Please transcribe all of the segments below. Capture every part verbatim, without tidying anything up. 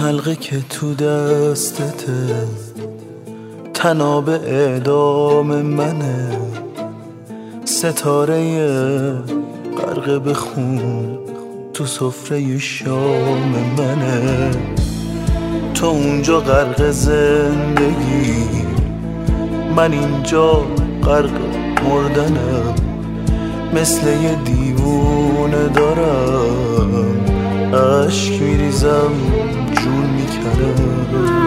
حلقه که تو دستته تناب اعدام منه، ستاره غرق به خون تو سفره شام منه. تو اونجا غرق زندگی، من اینجا غرق مردنم. مثل یه دیوونه دارم عشق میریزم جون میکنم.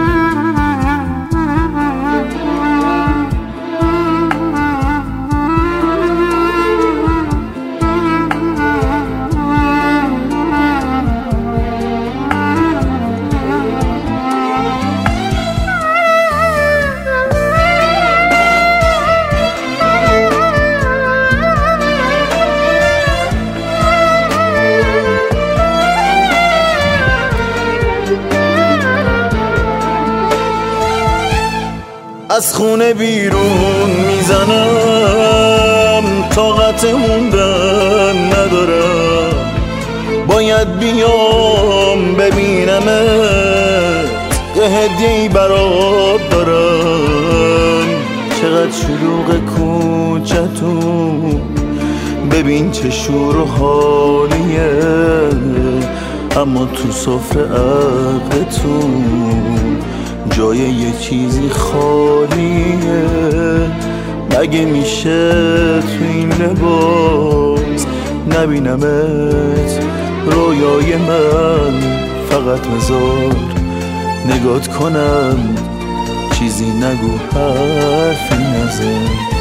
از خونه بیرون میزنم، طاقت موندن ندارم. باید بیام ببینمت، یه هدیه‌ای برات دارم. چقدر شلوغ کوچه‌تون، ببین چه شور و حالیه. اما تو سفره عقلتون جای یه چیزی خالیه. مگه میشه تو این لباس نبینمت رویای من؟ فقط مزار نگات کنم، چیزی نگو حرفی نزن.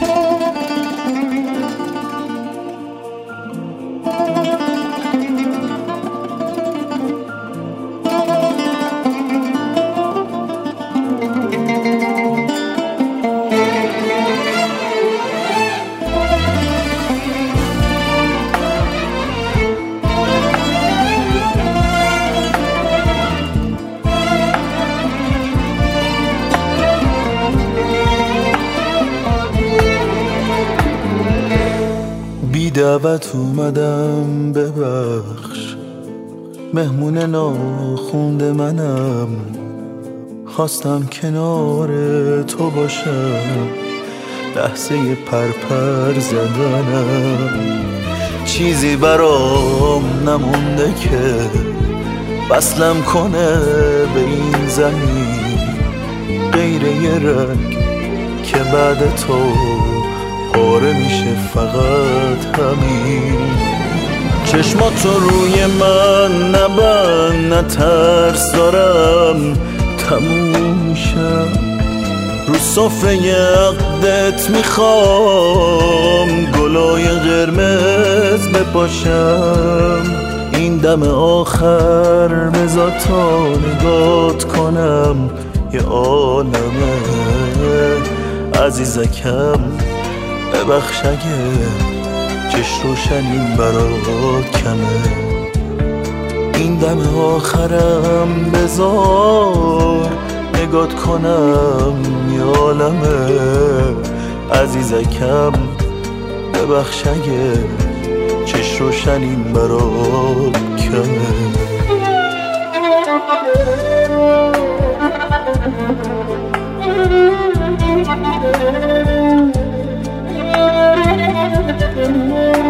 بی دعوت اومدم ببخش، مهمون ناخونده منم. خواستم کنار تو باشم، لحظه پرپر زدنم. چیزی برام نمونده که وصلم کنه به این زمین، غیر یه رنگ که بعد تو پاره میشه فقط همین. چشماتو روی من نبند، نترس دارم تموم شم. رو سفره عقدت میخوام گلای قرمز بپاشم. این دم آخر بذار تا نگات کنم، یه عالمه عزیزکم. ببخش اگه چشم روشنیم برات کمه. این دم آخرم بذار نگات کنم، یه عالمه عزیزکم. ببخش اگه چشم روشنیم برات کمه. Thank you.